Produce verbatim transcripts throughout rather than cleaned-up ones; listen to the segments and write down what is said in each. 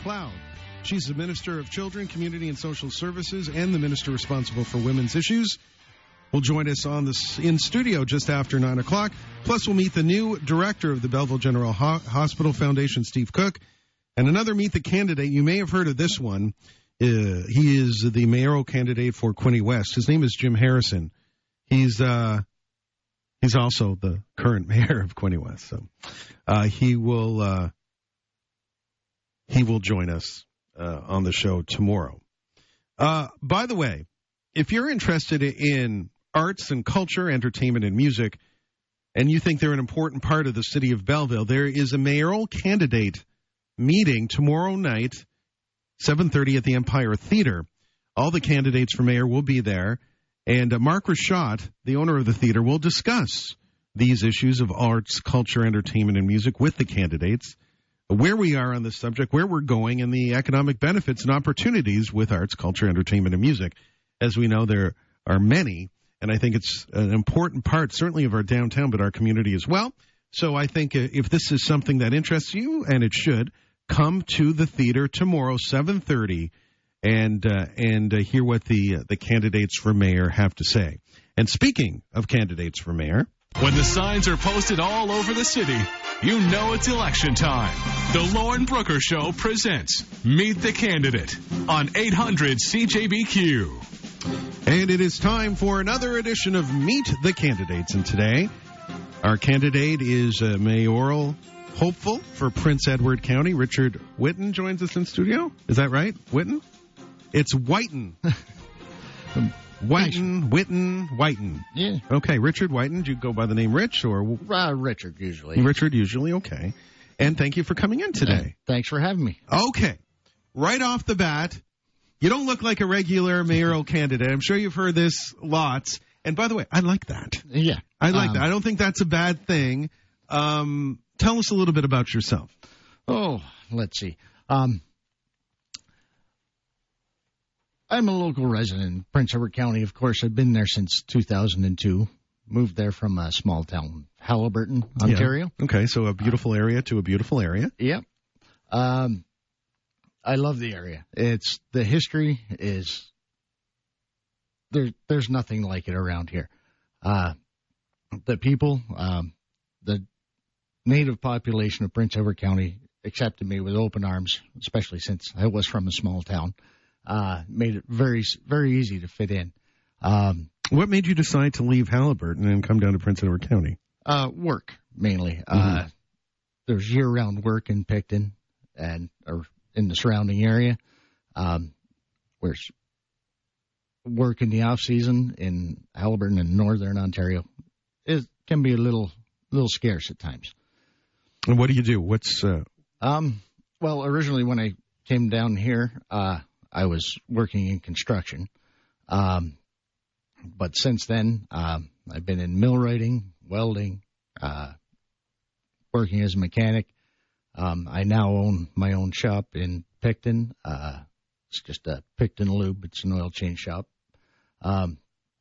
McLeod. She's the Minister of Children, Community and Social Services and the Minister responsible for women's issues. Will join us on this in studio just after nine o'clock. Plus, we'll meet the new director of the Belleville General Ho- Hospital Foundation, Steve Cook, and another Meet the Candidate. You may have heard of this one. Uh, he is the mayoral candidate for Quinte West. His name is Jim Harrison. He's uh, he's also the current mayor of Quinte West. So uh, he will uh, he will join us uh, on the show tomorrow. Uh, by the way, if you're interested in arts and culture, entertainment and music, and you think they're an important part of the city of Belleville, there is a mayoral candidate meeting tomorrow night, seven thirty at the Empire Theater. All the candidates for mayor will be there, and uh, Mark Rashad, the owner of the theater, will discuss these issues of arts, culture, entertainment, and music with the candidates, where we are on this subject, where we're going, and the economic benefits and opportunities with arts, culture, entertainment, and music. As we know, there are many, and I think it's an important part, certainly of our downtown, but our community as well. So I think if this is something that interests you, and it should, come to the theater tomorrow, seven thirty, and uh, and uh, hear what the uh, the candidates for mayor have to say. And speaking of candidates for mayor, when the signs are posted all over the city, you know it's election time. The Lauren Brooker Show presents Meet the Candidate on eight hundred C J B Q. And it is time for another edition of Meet the Candidates. And today, our candidate is a mayoral hopeful for Prince Edward County. Richard Whitten joins us in studio. Is that right? Whitten? It's Whiten. Whiten, Whitten, Whiten. Yeah. Okay, Richard Whiten. Do you go by the name Rich or? Uh, Richard, usually. Richard, usually. Okay. And thank you for coming in today. Uh, thanks for having me. Okay. Right off the bat, you don't look like a regular mayoral candidate. I'm sure you've heard this lots. And by the way, I like that. Yeah. I like um, that. I don't think that's a bad thing. Um, tell us a little bit about yourself. Oh, let's see. Um, I'm a local resident in Prince Edward County. Of course, I've been there since two thousand two. Moved there from a small town, Haliburton, Ontario. Yeah. Okay, so a beautiful area to a beautiful area. Yep. Um, I love the area. It's the history is there. There's nothing like it around here. Uh, the people, um, the native population of Prince Edward County accepted me with open arms, especially since I was from a small town. Uh, made it very, very easy to fit in. Um, what made you decide to leave Haliburton and come down to Prince Edward County? Uh, work mainly. Mm-hmm. Uh, there's year-round work in Picton and or in the surrounding area. Um, where's work in the off season in Haliburton and Northern Ontario is can be a little, little scarce at times. And what do you do? What's uh... um? Well, originally when I came down here, uh, I was working in construction. Um, but since then, um, I've been in millwrighting, welding, uh, working as a mechanic. Um, I now own my own shop in Picton. Uh, it's just a Picton Lube. It's an oil change shop. Um,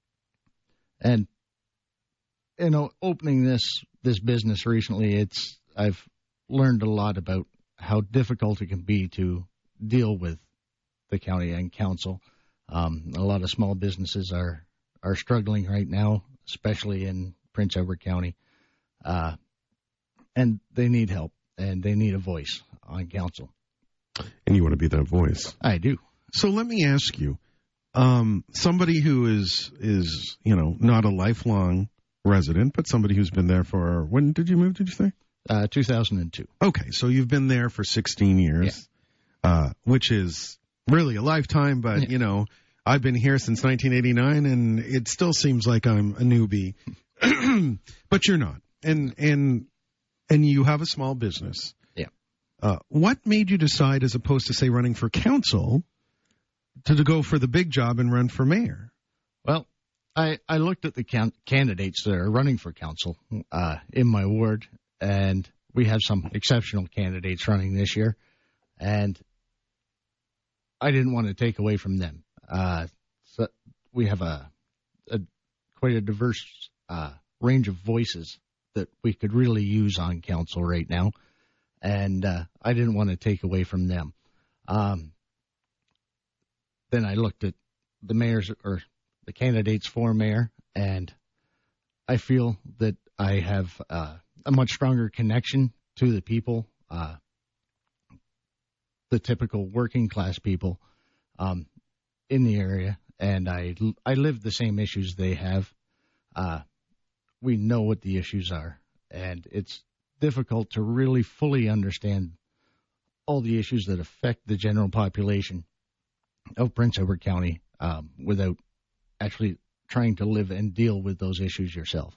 and, you know, opening this, this business recently, it's, I've learned a lot about how difficult it can be to deal with the county and council. Um, a lot of small businesses are, are struggling right now, especially in Prince Edward County. Uh, and they need help, and they need a voice on council. And you want to be that voice. I do. So let me ask you, um, somebody who is, is, you know, not a lifelong resident, but somebody who's been there for, when did you move, did you say? Uh, two thousand two. Okay, so you've been there for sixteen years, yeah. uh, which is really a lifetime, but, yeah. you know, I've been here since nineteen eighty-nine, and it still seems like I'm a newbie. But you're not. And and and you have a small business. Yeah. Uh, what made you decide, as opposed to, say, running for council, to, to go for the big job and run for mayor? Well, I, I looked at the can- candidates that are running for council uh, in my ward, and we have some exceptional candidates running this year, and I didn't want to take away from them. Uh, so we have a, a quite a diverse uh, range of voices that we could really use on council right now, and uh, I didn't want to take away from them. Um, then I looked at the mayors or the candidates for mayor, and I feel that I have uh, a much stronger connection to the people, uh, the typical working class people um, in the area, and I, I live the same issues they have. Uh, we know what the issues are, and it's difficult to really fully understand all the issues that affect the general population of Prince Edward County um, without actually trying to live and deal with those issues yourself.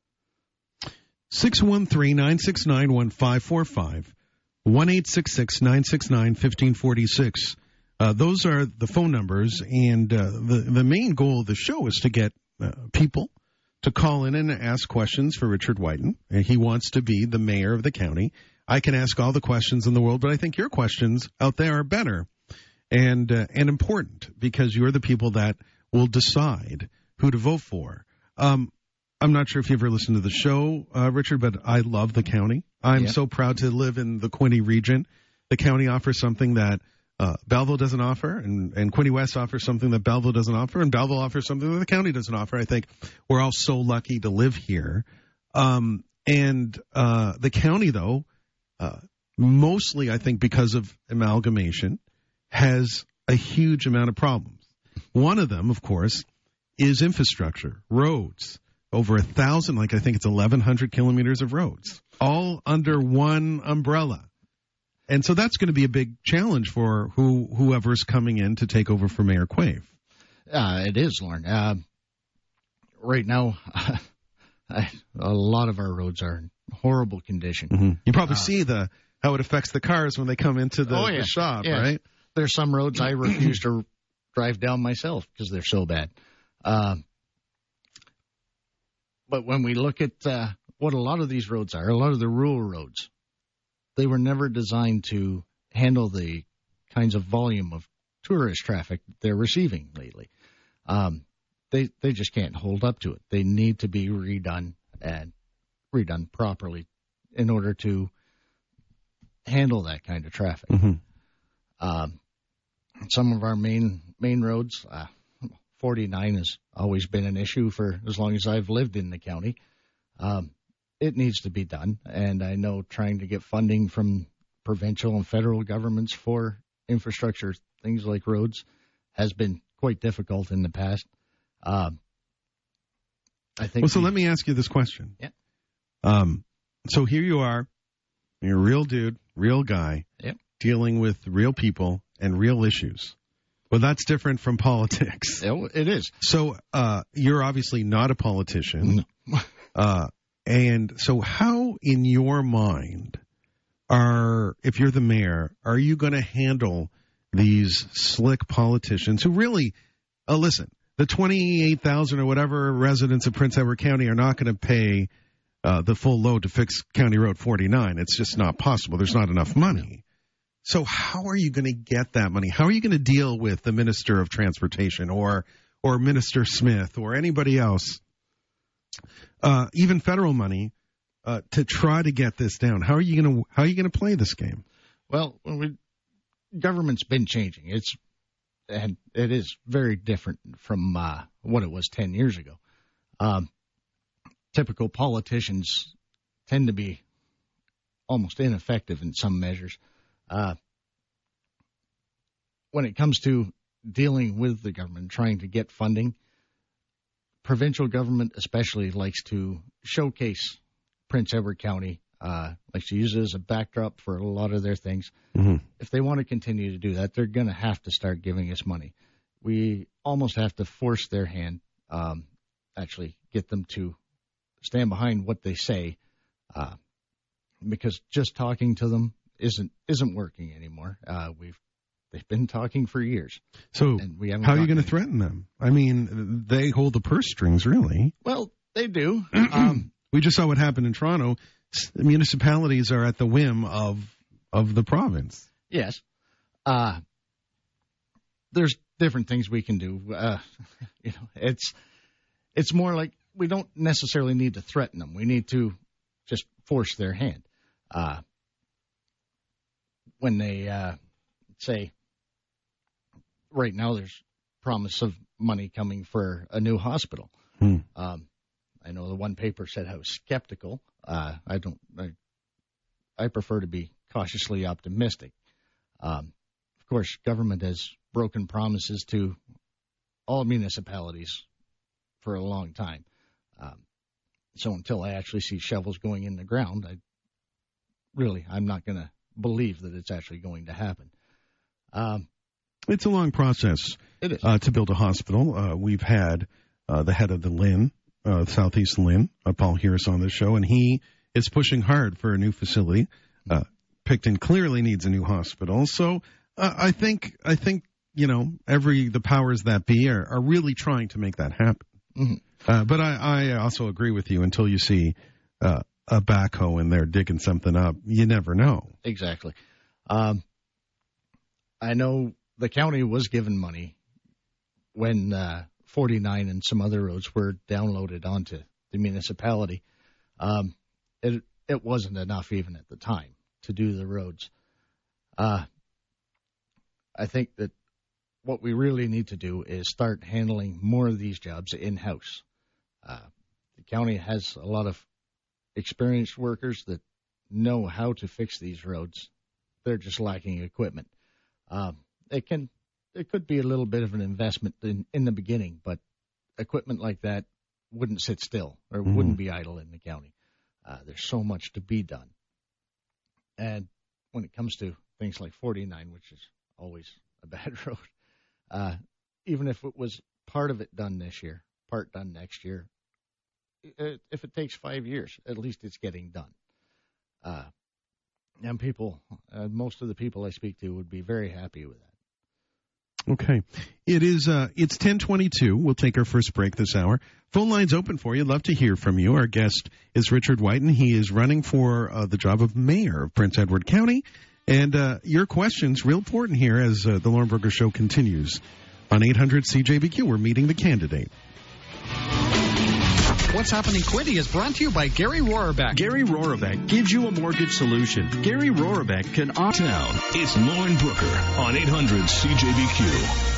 six one three, nine six nine, one five four five, one eight six six, nine six nine, one five four six. Uh, those are the phone numbers, and uh, the, the main goal of the show is to get uh, people to call in and ask questions for Richard Whiten. And he wants to be the mayor of the county. I can ask all the questions in the world, but I think your questions out there are better and uh, and important because you're the people that will decide who to vote for. Um, I'm not sure if you ever listened to the show, uh, Richard, but I love the county. I'm yeah. so proud to live in the Quinte region. The county offers something that uh, Belleville doesn't offer, and, and Quinte West offers something that Belleville doesn't offer, and Belleville offers something that the county doesn't offer. I think we're all so lucky to live here. Um, and uh, the county, though, uh, mostly I think because of amalgamation, has a huge amount of problems. One of them, of course, is infrastructure, roads. Over a thousand, like I think it's eleven hundred kilometers of roads, all under one umbrella. And so that's going to be a big challenge for who whoever's coming in to take over for Mayor Quaive. Uh, it is, Lauren. Uh, right now, I, a lot of our roads are in horrible condition. Mm-hmm. You probably uh, see the how it affects the cars when they come into the, oh, yeah. the shop, yeah. right? There's some roads I refuse to drive down myself because they're so bad. Uh, but when we look at uh, what a lot of these roads are, a lot of the rural roads, they were never designed to handle the kinds of volume of tourist traffic they're receiving lately. Um, they they just can't hold up to it. They need to be redone and redone properly in order to handle that kind of traffic. Mm-hmm. Um, some of our main main roads, uh, forty-nine has always been an issue for as long as I've lived in the county. Um, it needs to be done, and I know trying to get funding from provincial and federal governments for infrastructure, things like roads, has been quite difficult in the past. Um, I think. Well, so we, let me ask you this question. Yeah. Um, so here you are, you're a real dude, real guy, yep. dealing with real people and real issues. Well, that's different from politics. It is. So uh, you're obviously not a politician. No. uh, and so how, in your mind, are, if you're the mayor, are you going to handle these slick politicians who really, uh, listen, the twenty-eight thousand or whatever residents of Prince Edward County are not going to pay uh, the full load to fix County Road forty-nine. It's just not possible. There's not enough money. So how are you going to get that money? How are you going to deal with the Minister of Transportation or or Minister Smith or anybody else, uh, even federal money, uh, to try to get this down? How are you going to how are you going to play this game? Well, we, government's been changing. It's and it is very different from uh, what it was ten years ago. Um, typical politicians tend to be almost ineffective in some measures. Uh, when it comes to dealing with the government, trying to get funding, provincial government especially likes to showcase Prince Edward County, uh, likes to use it as a backdrop for a lot of their things. Mm-hmm. If they want to continue to do that, they're going to have to start giving us money. We almost have to force their hand, um, actually get them to stand behind what they say, uh, because just talking to them isn't isn't working anymore. Uh, we've they've been talking for years. So and we haven't how are you going to any. threaten them? I mean, they hold the purse strings, really. Well, they do. um, we just saw what happened in Toronto. Municipalities are at the whim of of the province. Yes. Uh, there's different things we can do. Uh, you know, it's it's more like we don't necessarily need to threaten them. We need to just force their hand. Uh, when they uh, say, right now there's promise of money coming for a new hospital. Hmm. Um, I know the one paper said I was skeptical. Uh, I don't. I, I prefer to be cautiously optimistic. Um, of course, government has broken promises to all municipalities for a long time. Um, so until I actually see shovels going in the ground, I really I'm not going to believe that it's actually going to happen. Um, it's a long process. It is uh, to build a hospital. Uh, we've had uh, the head of the L I N, uh, Southeast L I N, uh, Paul Harris, on this show, and he is pushing hard for a new facility. Uh, Picton clearly needs a new hospital, so uh, I think I think you know every the powers that be are, are really trying to make that happen. Mm-hmm. Uh, but I, I also agree with you. Until you see uh, a backhoe in there digging something up, you never know. Exactly. Um, I know the county was given money when uh, forty-nine and some other roads were downloaded onto the municipality. Um, it it wasn't enough even at the time to do the roads. Uh, I think that what we really need to do is start handling more of these jobs in-house. Uh, the county has a lot of experienced workers that know how to fix these roads. They're just lacking equipment. Um, it can, it could be a little bit of an investment in, in the beginning, but equipment like that wouldn't sit still or mm-hmm. wouldn't be idle in the county. Uh, there's so much to be done. And when it comes to things like forty-nine, which is always a bad road, uh, even if it was part of it done this year, part done next year, it, if it takes five years, at least it's getting done. Uh, and people, uh, most of the people I speak to would be very happy with that. Okay. It is, uh, it's ten twenty-two. We'll take our first break this hour. Phone line's open for you. Love to hear from you. Our guest is Richard Whiten. He is running for uh, the job of mayor of Prince Edward County. And uh, your questions, real important here as uh, the Lauren Brooker Show continues. On eight hundred C J B Q, we're meeting the candidate. What's Happening Quinty is brought to you by Gary Rohrbeck. Gary Rohrbeck gives you a mortgage solution. Gary Rohrbeck can opt out. It's Lauren Brooker on eight hundred C J B Q.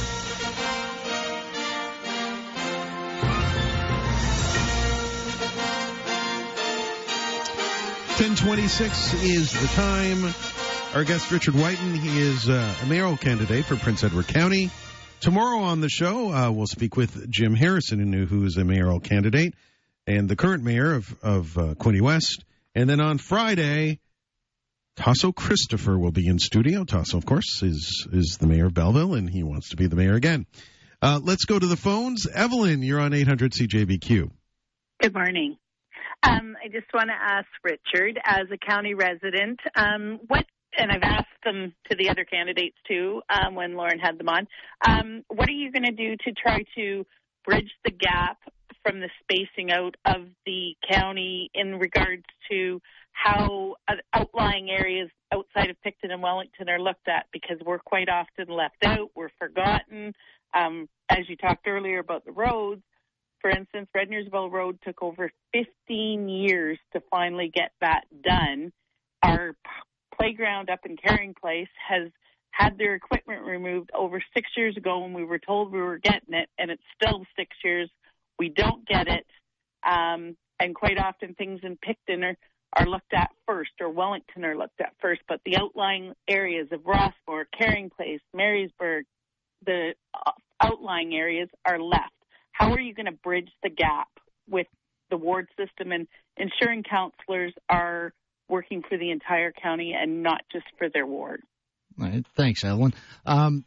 ten twenty-six is the time. Our guest, Richard Whiten, he is uh, a mayoral candidate for Prince Edward County. Tomorrow on the show, uh, we'll speak with Jim Harrison, who is a mayoral candidate and the current mayor of, of uh, Quinte West. And then on Friday, Tasso Christopher will be in studio. Tasso, of course, is, is the mayor of Belleville, and he wants to be the mayor again. Uh, let's go to the phones. Evelyn, you're on eight hundred C J B Q. Good morning. Um, I just want to ask Richard, as a county resident, um, what, and I've asked them to the other candidates too um, when Lauren had them on, um, what are you going to do to try to bridge the gap from the spacing out of the county in regards to how outlying areas outside of Picton and Wellington are looked at, because we're quite often left out, we're forgotten. Um, as you talked earlier about the roads, for instance, Rednersville Road took over fifteen years to finally get that done. Our p- playground up in Caring Place has had their equipment removed over six years ago when we were told we were getting it, and it's still six years. We don't get it, um, and quite often things in Picton are, are looked at first, or Wellington are looked at first, but the outlying areas of Rossmore, Caring Place, Marysburg, the outlying areas are left. How are you going to bridge the gap with the ward system and ensuring councillors are working for the entire county and not just for their ward? All right. Thanks, Evelyn. Um,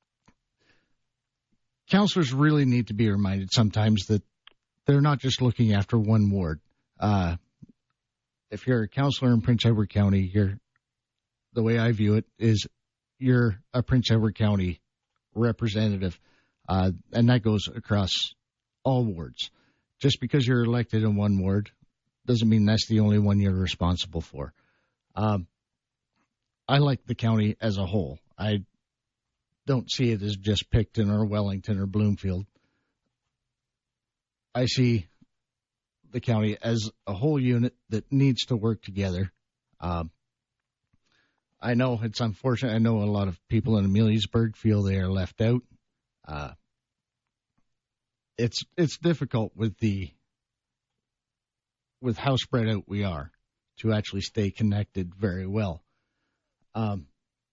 Councillors really need to be reminded sometimes that they're not just looking after one ward. Uh, if you're a councillor in Prince Edward County, you're, the way I view it is you're a Prince Edward County representative, uh, and that goes across all wards. Just because you're elected in one ward doesn't mean that's the only one you're responsible for. Um, I like the county as a whole. I don't see it as just Picton or Wellington or Bloomfield. I see the county as a whole unit that needs to work together. Um, I know it's unfortunate. I know a lot of people in Ameliasburg feel they are left out. Uh, it's it's difficult with the with how spread out we are to actually stay connected very well. Um,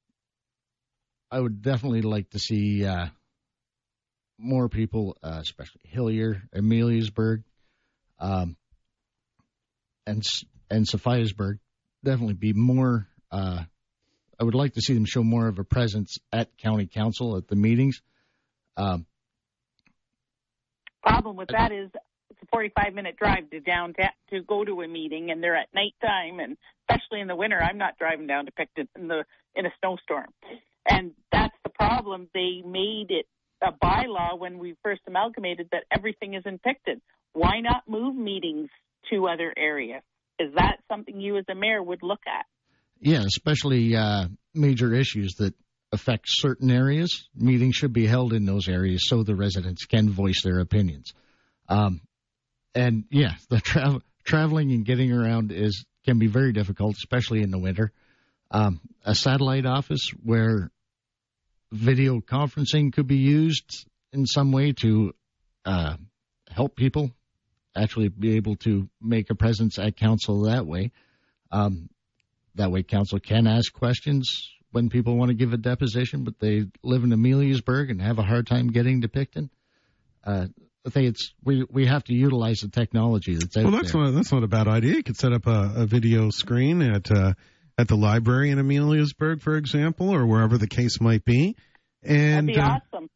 I would definitely like to see uh, more people, uh, especially Hillier, Ameliasburg, um, and and Sophiasburg, definitely be more. Uh, I would like to see them show more of a presence at county council at the meetings. Um, Problem with that is it's a forty-five minute drive to downtown to go to a meeting, and they're at nighttime, and especially in the winter, I'm not driving down to Picton in the in a snowstorm, and that's the problem. They made it a bylaw when we first amalgamated that everything is in Picton. Why not move meetings to other areas? Is that something you as a mayor would look at? Yeah, especially uh, major issues that affect certain areas. Meetings should be held in those areas so the residents can voice their opinions. Um, and, yeah, the tra- traveling and getting around is can be very difficult, especially in the winter. Um, a satellite office where video conferencing could be used in some way to uh, help people actually be able to make a presence at council that way. Um, that way council can ask questions when people want to give a deposition, but they live in Ameliasburg and have a hard time getting to Picton. Uh, I think it's we, we have to utilize the technology that's out well, that's there. Not, that's not a bad idea. You could set up a, a video screen at uh, at the library in Ameliasburg, for example, or wherever the case might be. And, That'd be uh, awesome.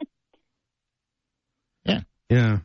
yeah. Yeah.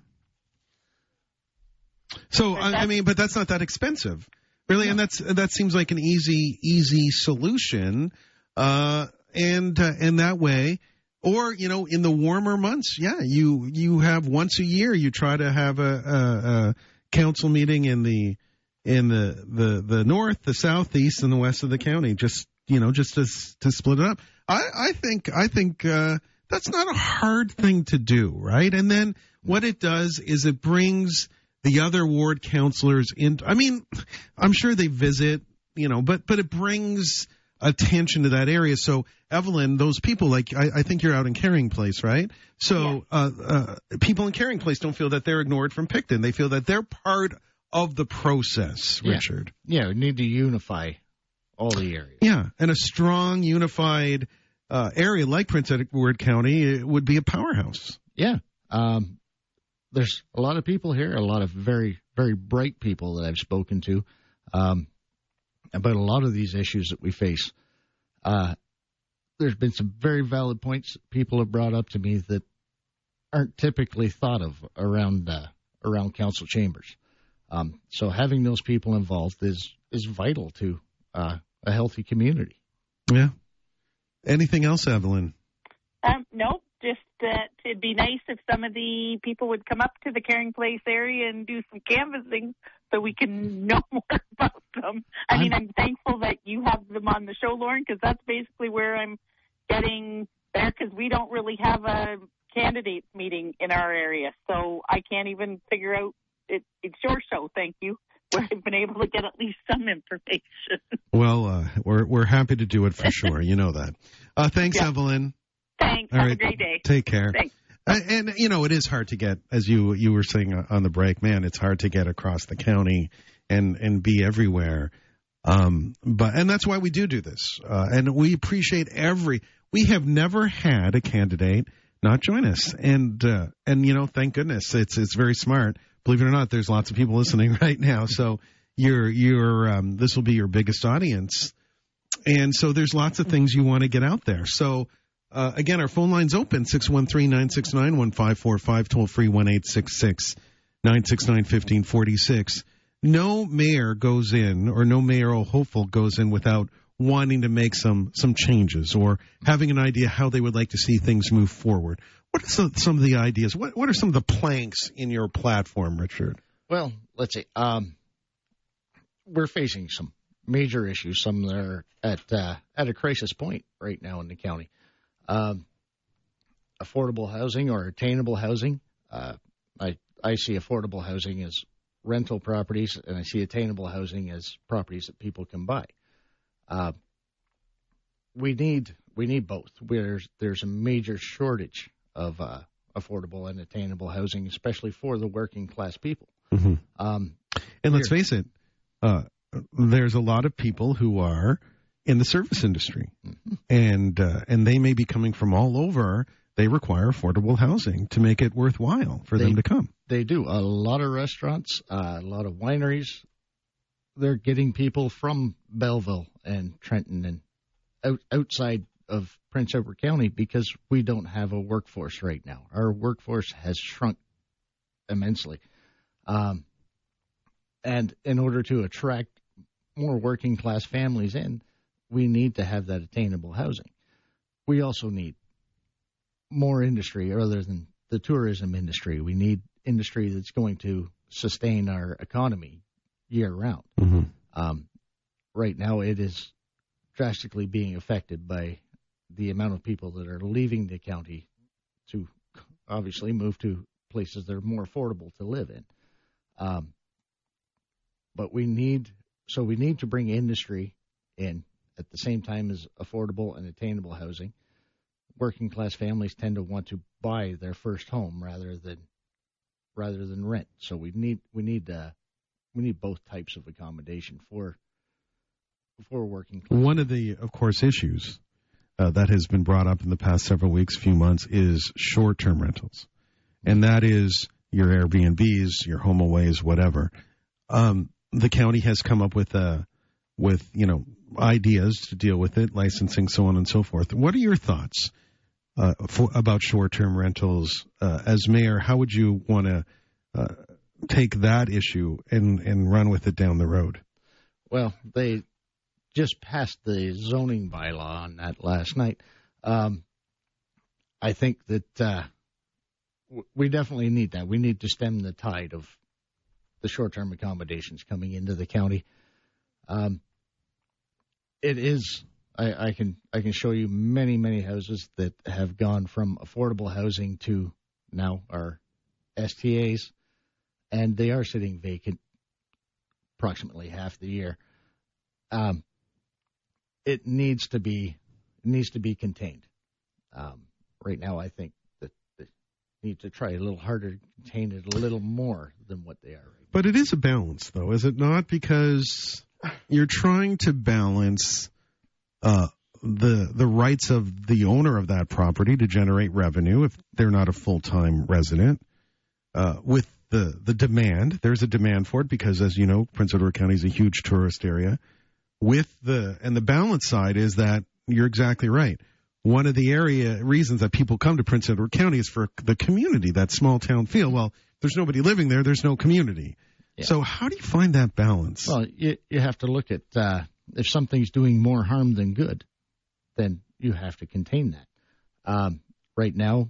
So, I, I mean, but that's not that expensive. Really, and that's that seems like an easy, easy solution, uh, and uh, and that way, or you know, in the warmer months, yeah, you you have once a year you try to have a, a, a council meeting in the in the, the the north, the south, the east, and the west of the county, just you know, just to to split it up. I I think I think uh, that's not a hard thing to do, right? And then what it does is it brings the other ward councilors in. I mean, I'm sure they visit, you know, but but it brings attention to that area. So, Evelyn, those people, like, I, I think you're out in Caring Place, right? So, yeah. uh, uh, people in Caring Place don't feel that they're ignored from Picton. They feel that they're part of the process, yeah. Richard. Yeah, we need to unify all the areas. Yeah, and a strong, unified uh, area like Prince Edward County would be a powerhouse. Yeah. Um, There's a lot of people here, a lot of very, very bright people that I've spoken to um, about a lot of these issues that we face. Uh, there's been some very valid points that people have brought up to me that aren't typically thought of around uh, around council chambers. Um, so having those people involved is is vital to uh, a healthy community. Yeah. Anything else, Evelyn? Um, nope. Just that it'd be nice if some of the people would come up to the Caring Place area and do some canvassing so we can know more about them. I mean, I'm thankful that you have them on the show, Lauren, because that's basically where I'm getting there, because we don't really have a candidates meeting in our area. So I can't even figure out it. It's your show, thank you, where I've been able to get at least some information. Well, uh, we're we're happy to do it for sure. You know that. Uh, thanks, yeah. Evelyn. Thanks. All Have right. a great day. Take care. Thanks. Uh, and, you know, it is hard to get, as you you were saying on the break, man, it's hard to get across the county and, and be everywhere. Um, but and that's why we do do this. Uh, and we appreciate every – we have never had a candidate not join us. And, uh, and you know, thank goodness. It's it's very smart. Believe it or not, there's lots of people listening right now. So you're, you're, um, this will be your biggest audience. And so there's lots of things you want to get out there. So – Uh, again, our phone line's open, six one three, nine six nine, one five four five, toll free one eight six six, nine six nine, one five four six. No mayor goes in, or no mayoral hopeful goes in without wanting to make some, some changes or having an idea how they would like to see things move forward. What are some, some of the ideas? What, what are some of the planks in your platform, Richard? Well, let's see. Um, we're facing some major issues. Some that are at, uh, at a crisis point right now in the county. Um, affordable housing or attainable housing. Uh, I I see affordable housing as rental properties, and I see attainable housing as properties that people can buy. Uh, we need we need both. There's there's a major shortage of uh, affordable and attainable housing, especially for the working class people. Mm-hmm. Um, and let's face it, uh, there's a lot of people who are in the service industry, mm-hmm. and uh, and they may be coming from all over. They require affordable housing to make it worthwhile for they, them to come. They do. A lot of restaurants, uh, a lot of wineries, they're getting people from Belleville and Trenton and out, outside of Prince Edward County because we don't have a workforce right now. Our workforce has shrunk immensely. Um, and in order to attract more working class families in, we need to have that attainable housing. We also need more industry other than the tourism industry. We need industry that's going to sustain our economy year round. Mm-hmm. Um, right now, it is drastically being affected by the amount of people that are leaving the county to obviously move to places that are more affordable to live in. Um, but we need, so we need to bring industry in at the same time as affordable and attainable housing. Working class families tend to want to buy their first home rather than rather than rent. So we need we need uh, we need both types of accommodation for for working class. One of the, of course, issues uh, that has been brought up in the past several weeks, few months, is short-term rentals, and that is your Airbnbs, your HomeAways, whatever. Um, the county has come up with a with you know ideas to deal with it, licensing, so on and so forth. What are your thoughts uh, for, about short-term rentals? Uh, as mayor, how would you want to uh, take that issue and, and run with it down the road? Well, they just passed the zoning bylaw on that last night. Um, I think that uh, w- we definitely need that. We need to stem the tide of the short-term accommodations coming into the county. Um, It is. I, I can I can show you many many houses that have gone from affordable housing to now are S T As, and they are sitting vacant approximately half the year. Um, it needs to be it needs to be contained. Um, right now, I think that they need to try a little harder to contain it a little more than what they are. Right but it is a balance, though, is it not? Because you're trying to balance uh, the the rights of the owner of that property to generate revenue if they're not a full-time resident uh, with the, the demand. There's a demand for it because, as you know, Prince Edward County is a huge tourist area. With the and the balance side is that you're exactly right. One of the area reasons that people come to Prince Edward County is for the community, that small town feel. Well, there's nobody living there. There's no community. Yeah. So how do you find that balance? Well, you, you have to look at uh, if something's doing more harm than good, then you have to contain that. Um, right now,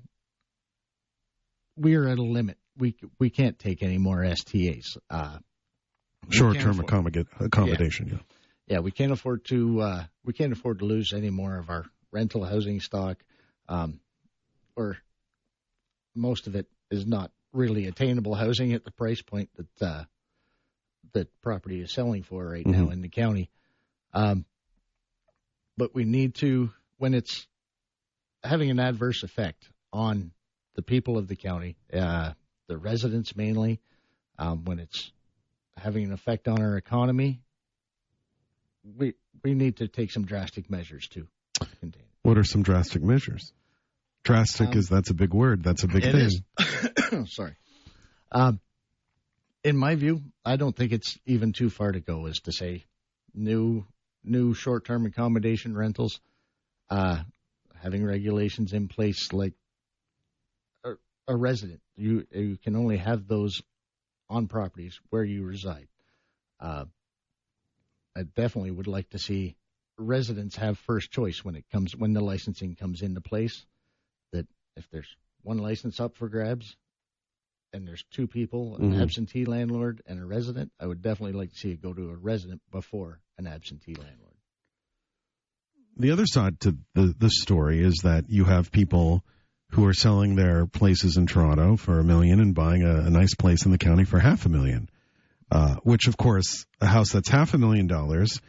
we are at a limit. We we can't take any more S T As. Uh, Short-term accommod- accommodation, yeah. yeah. Yeah, we can't afford to uh, we can't afford to lose any more of our rental housing stock, um, or most of it is not really attainable housing at the price point that uh, that property is selling for right mm-hmm. now in the county. Um, but we need to, when it's having an adverse effect on the people of the county, uh, the residents mainly, um, when it's having an effect on our economy, we we need to take some drastic measures to contain it. What are some drastic measures? Drastic um, is that's a big word. That's a big it thing. Is. Sorry. Um, in my view, I don't think it's even too far to go as to say new new short-term accommodation rentals, uh, having regulations in place like a, a resident. You you can only have those on properties where you reside. Uh, I definitely would like to see residents have first choice when it comes when the licensing comes into place. That if there's one license up for grabs and there's two people, an mm-hmm. absentee landlord and a resident, I would definitely like to see it go to a resident before an absentee landlord. The other side to the, the story is that you have people who are selling their places in Toronto for a million and buying a, a nice place in the county for half a million. Uh, which, of course, a house that's half a million dollars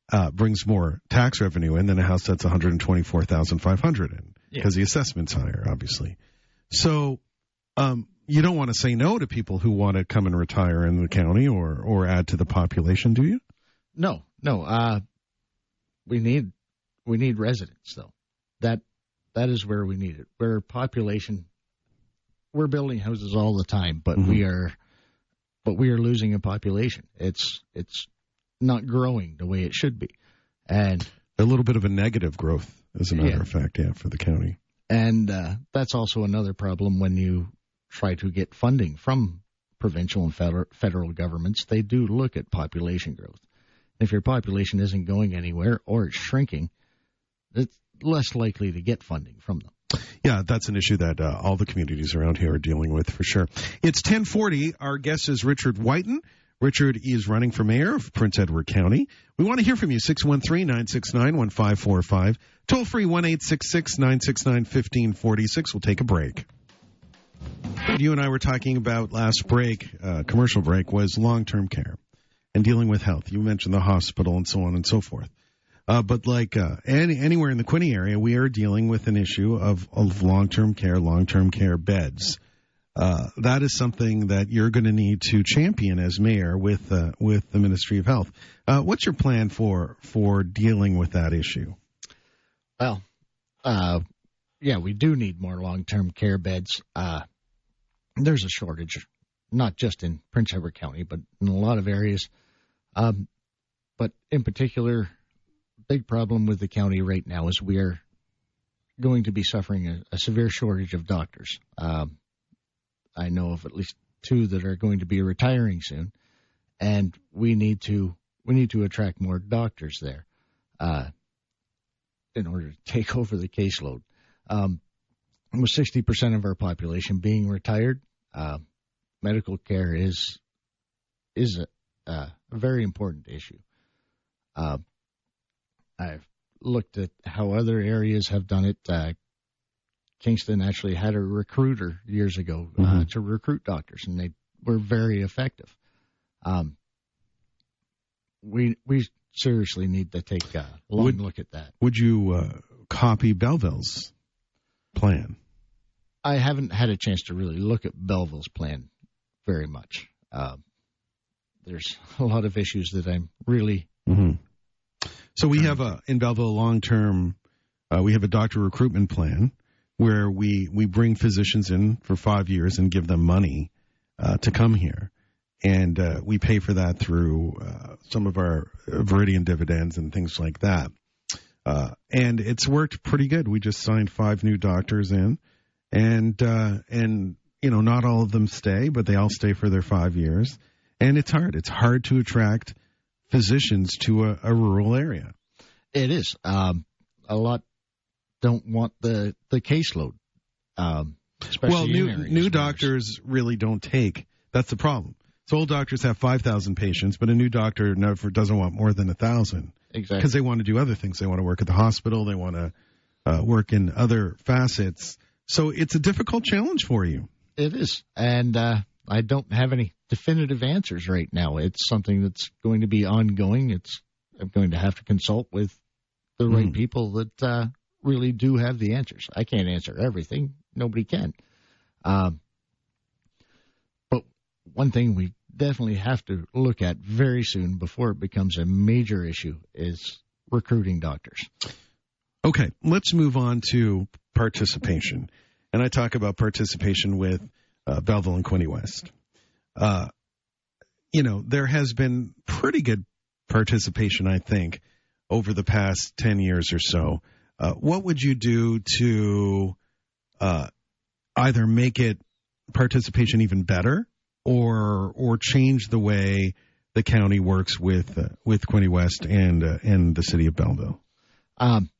uh, brings more tax revenue in than a house that's one hundred twenty-four thousand five hundred in, because yeah. the assessment's higher, obviously. So um, you don't want to say no to people who want to come and retire in the county or, or add to the population, do you? No, no. Uh, we need we need residents, though. That that is where we need it. We're population. We're building houses all the time, but mm-hmm. we are, but we are losing a population. It's it's not growing the way it should be, and a little bit of a negative growth, as a matter yeah. of fact, yeah, for the county. And uh, that's also another problem when you try to get funding from provincial and federal federal governments. They do look at population growth. If your population isn't going anywhere or it's shrinking, it's less likely to get funding from them. Yeah, that's an issue that uh, all the communities around here are dealing with for sure. It's ten forty. Our guest is Richard Whiten. Richard is running for mayor of Prince Edward County. We want to hear from you, six one three, nine six nine, one five four five. Toll free, one eight six six, nine six nine, one five four six. We'll take a break. You and I were talking about last break, uh, commercial break, was long-term care and dealing with health. You mentioned the hospital and so on and so forth. Uh, but like uh, any, anywhere in the Quinte area, we are dealing with an issue of, of long-term care, long-term care beds. Uh, that is something that you're going to need to champion as mayor with uh, with the Ministry of Health. Uh, what's your plan for for dealing with that issue? Well, uh, yeah, we do need more long-term care beds. Uh, there's a shortage, not just in Prince Edward County, but in a lot of areas. Um, but in particular, big problem with the county right now is we are going to be suffering a, a severe shortage of doctors. Um, I know of at least two that are going to be retiring soon, and we need to we need to attract more doctors there uh, in order to take over the caseload. Um, with sixty percent of our population being retired, uh, medical care is is a, a very important issue. Uh, I've looked at how other areas have done it. Uh, Kingston actually had a recruiter years ago uh, mm-hmm. to recruit doctors, and they were very effective. Um, we we seriously need to take a long would, look at that. Would you uh, copy Belleville's plan? I haven't had a chance to really look at Belleville's plan very much. Uh, there's a lot of issues that I'm really... Mm-hmm. So we have a in Belleville long-term, uh, we have a doctor recruitment plan where we, we bring physicians in for five years and give them money uh, to come here. And uh, we pay for that through uh, some of our Viridian dividends and things like that. Uh, and it's worked pretty good. We just signed five new doctors in. And, uh, and you know, not all of them stay, but they all stay for their five years. And it's hard. It's hard to attract physicians to a, a rural area. It is. Um, a lot don't want the, the caseload. Um, especially well, new, in new doctors really don't take. That's the problem. So old doctors have five thousand patients, but a new doctor never doesn't want more than one thousand. Exactly. Because they want to do other things. They want to work at the hospital. They want to uh, work in other facets. So it's a difficult challenge for you. It is. And uh, I don't have any definitive answers right now. It's something that's going to be ongoing. It's I'm going to have to consult with the right mm. people that uh, really do have the answers. I can't answer everything. Nobody can. Um, but one thing we definitely have to look at very soon before it becomes a major issue is recruiting doctors. Okay, let's move on to participation. And I talk about participation with uh, Belleville and Quinte West. Uh, you know, there has been pretty good participation, I think, over the past ten years or so. Uh, what would you do to uh, either make it participation even better or or change the way the county works with uh, with Quinte West and uh, and the city of Belleville? Um,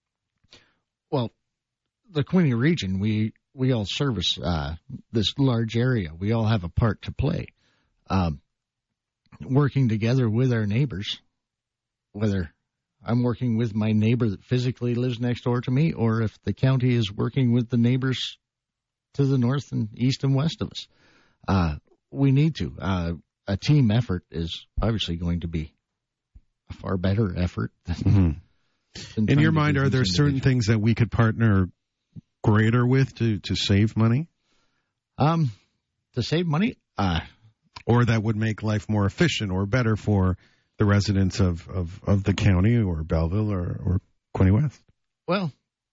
well, the Quinte region, we we all service uh, this large area. We all have a part to play. Um, working together with our neighbors, whether I'm working with my neighbor that physically lives next door to me, or if the county is working with the neighbors to the north and east and west of us. Uh, we need to. Uh, a team effort is obviously going to be a far better effort. Than, Mm-hmm. than In trying your to mind, do are there things certain individually. things that we could partner greater with to, to save money? Um, to save money? Uh, Or that would make life more efficient or better for the residents of, of, of the county or Belleville or, or Quinte West? well,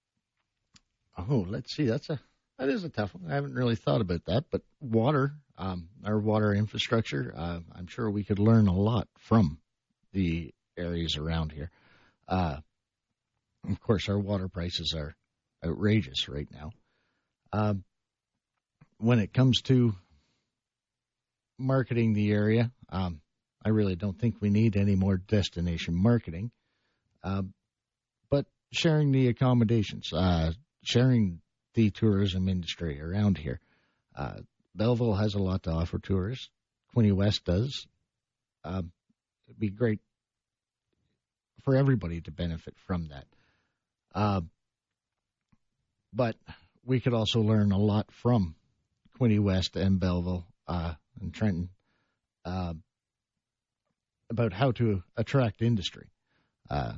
oh, let's see. That's a that is a tough one. I haven't really thought about that. But water, um, our water infrastructure, uh, I'm sure we could learn a lot from the areas around here. Uh, of course, our water prices are outrageous right now. Um, when it comes to marketing the area, um, I really don't think we need any more destination marketing. Uh, but sharing the accommodations, uh, sharing the tourism industry around here. Uh, Belleville has a lot to offer tourists. Quinte West does. Uh, it'd be great for everybody to benefit from that. Uh, but we could also learn a lot from Quinte West and Belleville uh, and Trenton uh, about how to attract industry. Uh,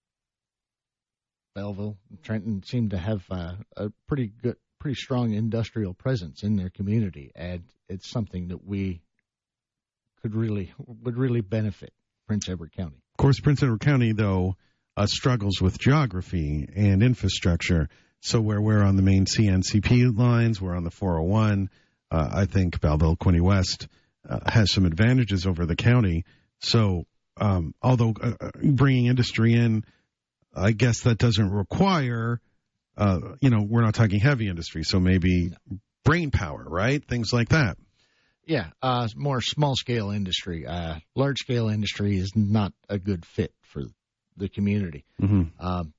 Belleville and Trenton seem to have uh, a pretty good, pretty strong industrial presence in their community, and it's something that we could really would really benefit Prince Edward County. Of course, Prince Edward County, though, uh, struggles with geography and infrastructure. So where we're on the main C N C P lines, we're on the four oh one. Uh, I think Belleville, Quinte West uh, has some advantages over the county. So um, although uh, bringing industry in, I guess that doesn't require, uh, you know, we're not talking heavy industry, so maybe brain power, right? Things like that. Yeah, uh, more small-scale industry. Uh, large-scale industry is not a good fit for the community. Mm-hmm. Um,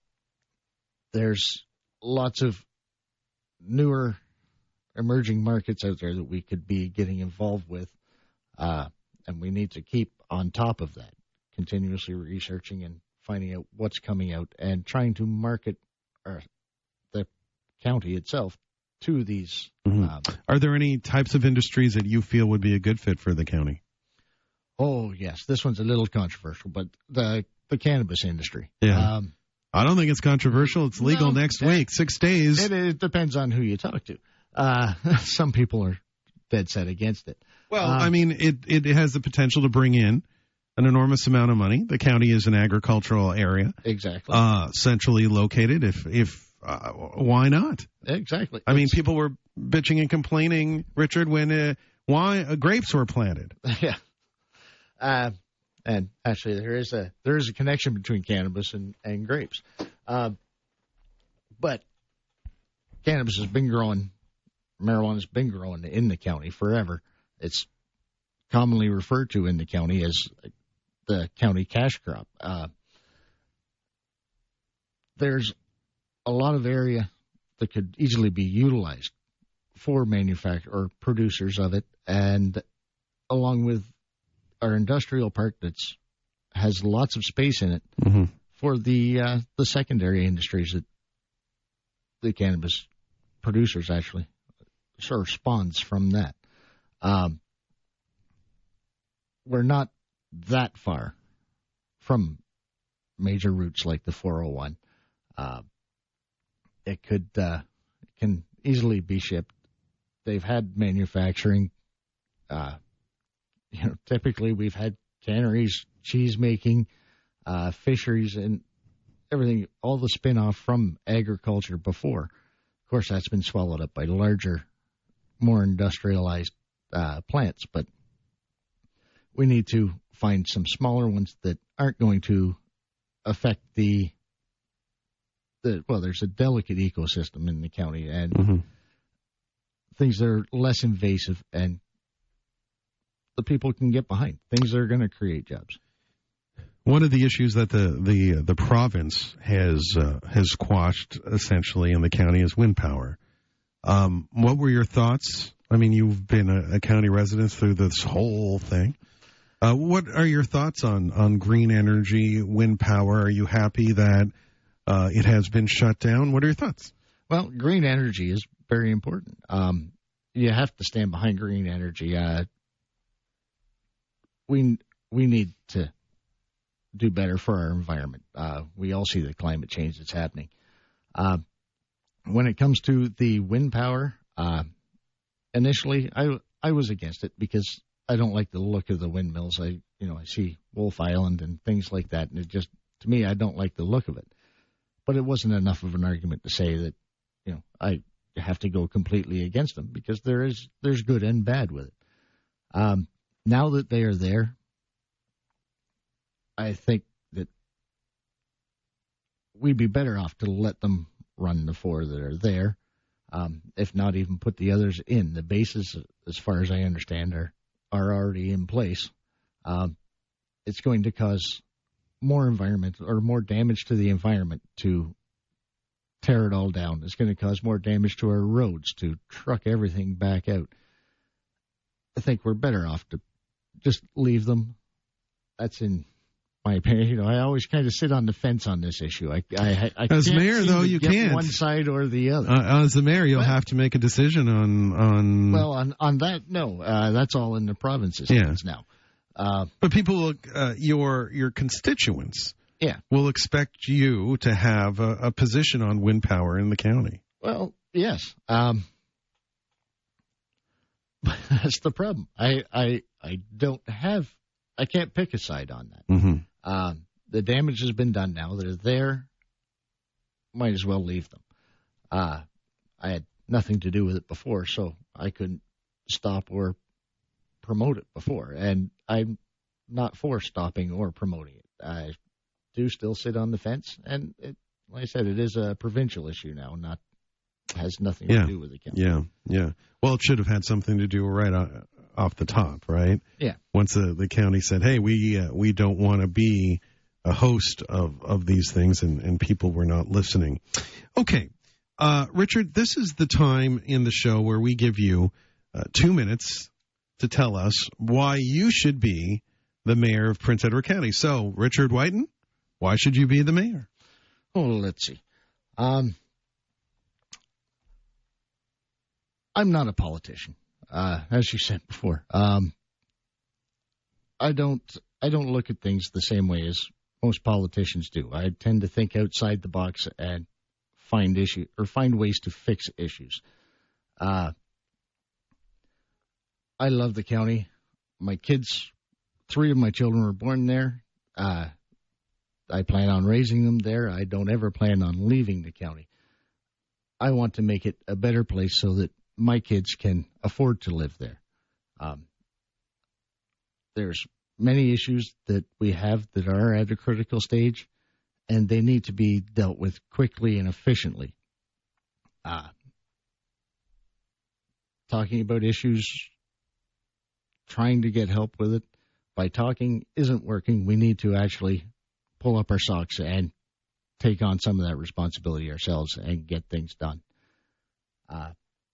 there's lots of newer emerging markets out there that we could be getting involved with, uh, and we need to keep on top of that, continuously researching and finding out what's coming out and trying to market our, the county itself to these. Mm-hmm. Um, Are there any types of industries that you feel would be a good fit for the county? oh, yes, this one's a little controversial, but the the cannabis industry. Yeah. Um, I don't think it's controversial. It's legal No, next it- week, six days. it, it depends on who you talk to. Uh, some people are dead set against it. Well, Um, I mean, it, it has the potential to bring in an enormous amount of money. The county is an agricultural area, Exactly. uh, centrally located. If if uh, why not? exactly. I mean, It's- people were bitching and complaining, Richard, when uh, why uh, grapes were planted. Yeah. Uh, and actually, there is a there is a connection between cannabis and and grapes, uh, but cannabis has been growing, marijuana has been growing in the county forever. It's commonly referred to in the county as the county cash crop. Uh, there's a lot of area that could easily be utilized for manufacture or producers of it, and along with our industrial park that's has lots of space in it Mm-hmm. for the uh, the secondary industries that the cannabis producers actually sort of spawns from that. Um, we're not that far from major routes like the four oh one. Uh, it could uh, it can easily be shipped. They've had manufacturing. Uh, you know, typically we've had canneries, cheese making, uh, fisheries, and everything, all the spin-off from agriculture before. Of course, that's been swallowed up by larger, more industrialized uh, plants, but we need to find some smaller ones that aren't going to affect the, the well, there's a delicate ecosystem in the county, and Mm-hmm. things that are less invasive and the people can get behind, things that are going to create jobs. One of the issues that the the the province has uh, has quashed essentially in the county is wind power. Um, what were your thoughts? I mean, you've been a, a county resident through this whole thing. Uh, what are your thoughts on, on green energy, wind power? Are you happy that uh, it has been shut down? What are your thoughts? Well, green energy is very important. Um, you have to stand behind green energy. Uh, we we need to do better for our environment. Uh, we all see the climate change that's happening. Uh, when it comes to the wind power, uh, initially I I was against it because I don't like the look of the windmills. I you know I see Wolf Island and things like that, and it just to me I don't like the look of it. But it wasn't enough of an argument to say that you know I have to go completely against them, because there is there's good and bad with it. Um, now that they are there, I think that we'd be better off to let them run the four that are there, um, if not even put the others in. The bases, as far as I understand, are are already in place. Um, it's going to cause more environment or more damage to the environment to tear it all down. It's going to cause more damage to our roads to truck everything back out. I think we're better off to just leave them. That's in my opinion. You know, I always kind of sit on the fence on this issue. I, I, I as can't mayor, seem though, to you get can't one side or the other. Uh, as the mayor, you'll well, have to make a decision on on. Well, on on that, no, uh, that's all in the province's yeah. hands now. Uh, but people, will, uh, your your constituents, yeah, will expect you to have a, a position on wind power in the county. Well, yes. Um, that's the problem. I, I I don't have. I can't pick a side on that. Mm-hmm. Um, the damage has been done now. They're there. Might as well leave them. Uh, I had nothing to do with it before, so I couldn't stop or promote it before. And I'm not for stopping or promoting it. I do still sit on the fence. And it, like I said, it is a provincial issue now, not has nothing yeah. to do with the county. Yeah, yeah. Well, it should have had something to do right on, off the top, right? Yeah. Once the, the county said, hey, we uh, we don't want to be a host of, of these things, and, and people were not listening. Okay. Uh, Richard, this is the time in the show where we give you uh, two minutes to tell us why you should be the mayor of Prince Edward County. So, Richard Whiten, why should you be the mayor? Oh, let's see. Um, I'm not a politician, uh, as you said before. Um, I don't. I don't look at things the same way as most politicians do. I tend to think outside the box and find issue or find ways to fix issues. Uh, I love the county. My kids, three of my children were born there. Uh, I plan on raising them there. I don't ever plan on leaving the county. I want to make it a better place so that my kids can afford to live there. Um, there's many issues that we have that are at a critical stage, and they need to be dealt with quickly and efficiently. Uh, talking about issues, trying to get help with it by talking isn't working. We need to actually pull up our socks and take on some of that responsibility ourselves and get things done. Uh,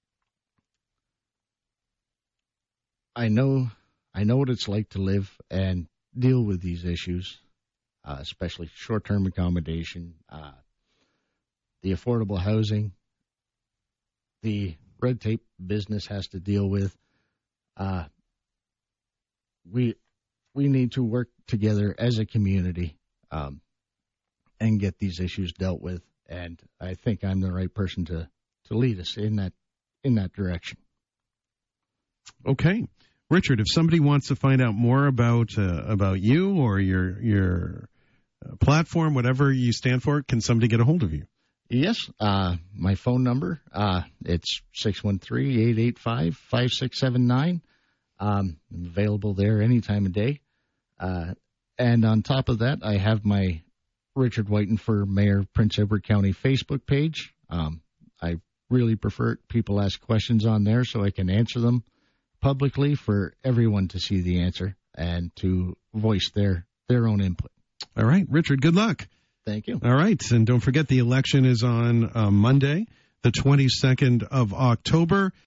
I know I know what it's like to live and deal with these issues, uh, especially short-term accommodation, uh, the affordable housing, the red tape business has to deal with. Uh, we we need to work together as a community um, and get these issues dealt with. And I think I'm the right person to, to lead us in that in that direction. Okay. Richard, if somebody wants to find out more about uh, about you or your your uh, platform, whatever you stand for, can somebody get a hold of you? Yes. Uh, my phone number, uh, it's six one three, eight eight five, five six seven nine. Um, I'm available there any time of day. Uh, and on top of that, I have my Richard Whiten for Mayor Prince Edward County Facebook page. Um, I really prefer people ask questions on there so I can answer them publicly for everyone to see the answer and to voice their, their own input. All right, Richard, good luck. Thank you. All right, and don't forget the election is on uh, Monday, the twenty-second of October.